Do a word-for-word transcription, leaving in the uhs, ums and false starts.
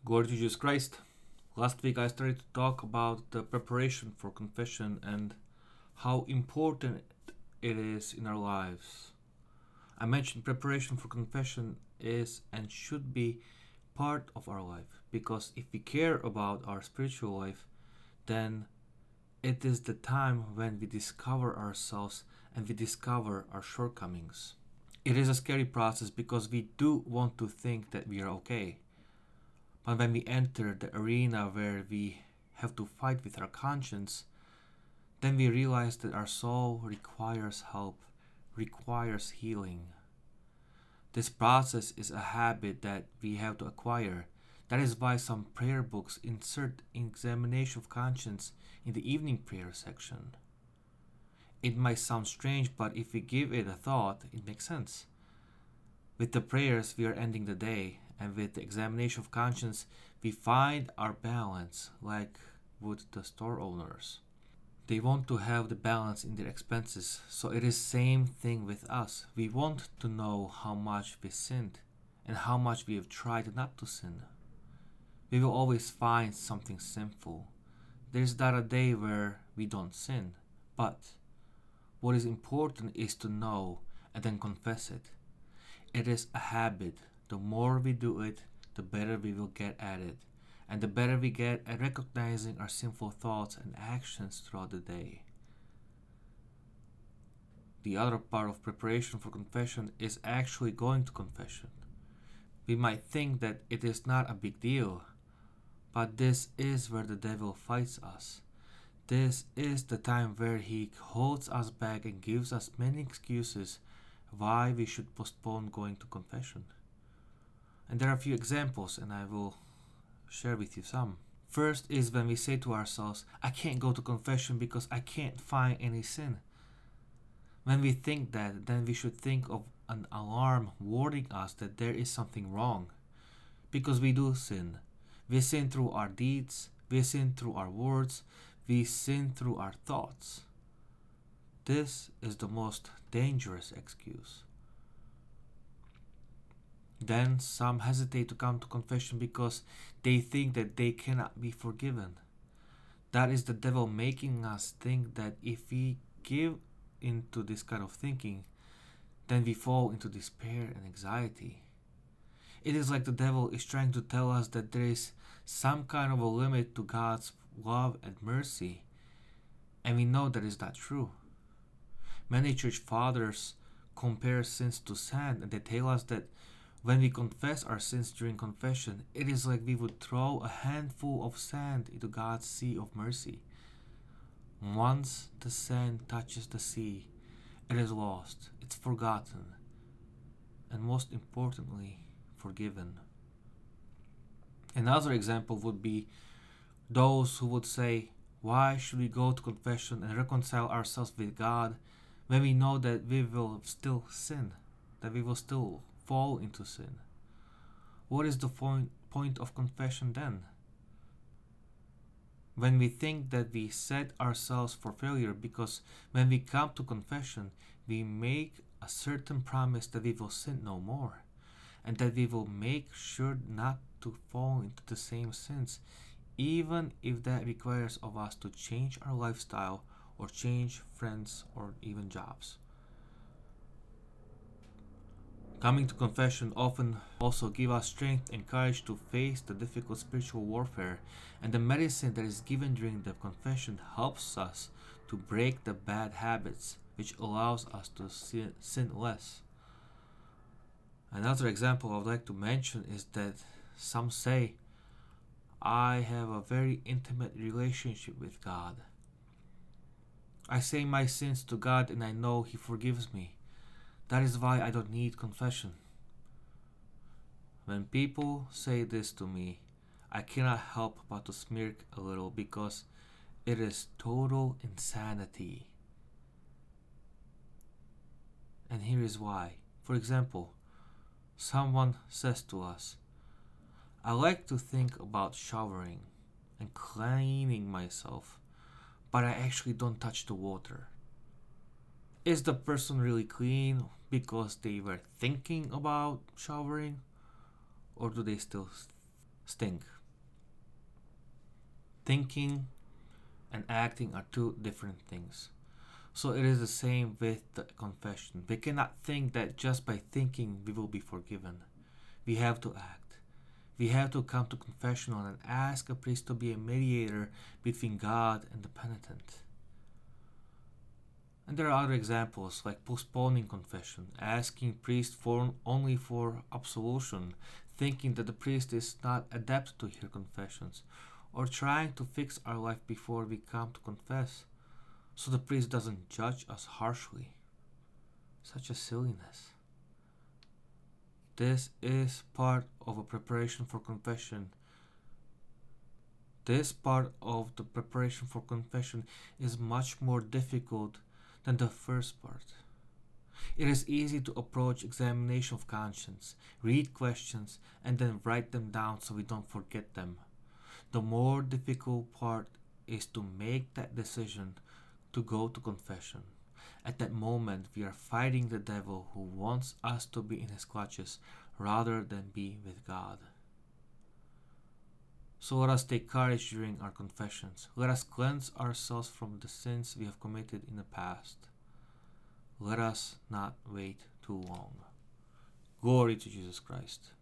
Glory to Jesus Christ. Last week I started to talk about the preparation for confession and how important it is in our lives. I mentioned preparation for confession is and should be part of our life because if we care about our spiritual life, then it is the time when we discover ourselves and we discover our shortcomings. It is a scary process because we do want to think that we are okay. But when we enter the arena where we have to fight with our conscience, then we realize that our soul requires help, requires healing. This process is a habit that we have to acquire. That is why some prayer books insert examination of conscience in the evening prayer section. It might sound strange, but if we give it a thought, it makes sense. With the prayers, we are ending the day, and with the examination of conscience, we find our balance, like would the store owners. They want to have the balance in their expenses, so it is same thing with us. We want to know how much we sinned and how much we have tried not to sin. We will always find something sinful. There is not a day where we don't sin, but what is important is to know and then confess it. It is a habit. The more we do it, the better we will get at it, and the better we get at recognizing our sinful thoughts and actions throughout the day. The other part of preparation for confession is actually going to confession. We might think that it is not a big deal, but this is where the devil fights us. This is the time where he holds us back and gives us many excuses why we should postpone going to confession. And there are a few examples, and I will share with you some. First is when we say to ourselves, I can't go to confession because I can't find any sin. When we think that, then we should think of an alarm warning us that there is something wrong. Because we do sin. We sin through our deeds, we sin through our words, we sin through our thoughts. This is the most dangerous excuse. Then some hesitate to come to confession because they think that they cannot be forgiven. That is the devil making us think that if we give into this kind of thinking, then we fall into despair and anxiety. It is like the devil is trying to tell us that there is some kind of a limit to God's love and mercy, and we know that is not true. Many church fathers compare sins to sand, and they tell us that when we confess our sins during confession, it is like we would throw a handful of sand into God's sea of mercy. Once the sand touches the sea, it is lost, it's forgotten, and most importantly, forgiven. Another example would be those who would say, why should we go to confession and reconcile ourselves with God when we know that we will still sin, that we will still fall into sin? What is the point, point of confession then? When we think that we set ourselves for failure because when we come to confession, we make a certain promise that we will sin no more and that we will make sure not to fall into the same sins, even if that requires of us to change our lifestyle or change friends or even jobs. Coming to confession often also gives us strength and courage to face the difficult spiritual warfare, and the medicine that is given during the confession helps us to break the bad habits, which allows us to sin, sin less. Another example I would like to mention is that some say, I have a very intimate relationship with God. I say my sins to God and I know He forgives me. That is why I don't need confession. When people say this to me, I cannot help but to smirk a little because it is total insanity. And here is why. For example, someone says to us, I like to think about showering and cleaning myself, but I actually don't touch the water. Is the person really clean because they were thinking about showering, or do they still stink? Thinking and acting are two different things. So it is the same with the confession. We cannot think that just by thinking we will be forgiven. We have to act. We have to come to confessional and ask a priest to be a mediator between God and the penitent. And there are other examples like postponing confession, asking priest for only for absolution, thinking that the priest is not adept to hear confessions, or trying to fix our life before we come to confess, so the priest doesn't judge us harshly. Such a silliness. This is part of a preparation for confession. This part of the preparation for confession is much more difficult than the first part. It is easy to approach examination of conscience, read questions, and then write them down so we don't forget them. The more difficult part is to make that decision to go to confession. At that moment, we are fighting the devil who wants us to be in his clutches rather than be with God. So let us take courage during our confessions. Let us cleanse ourselves from the sins we have committed in the past. Let us not wait too long. Glory to Jesus Christ.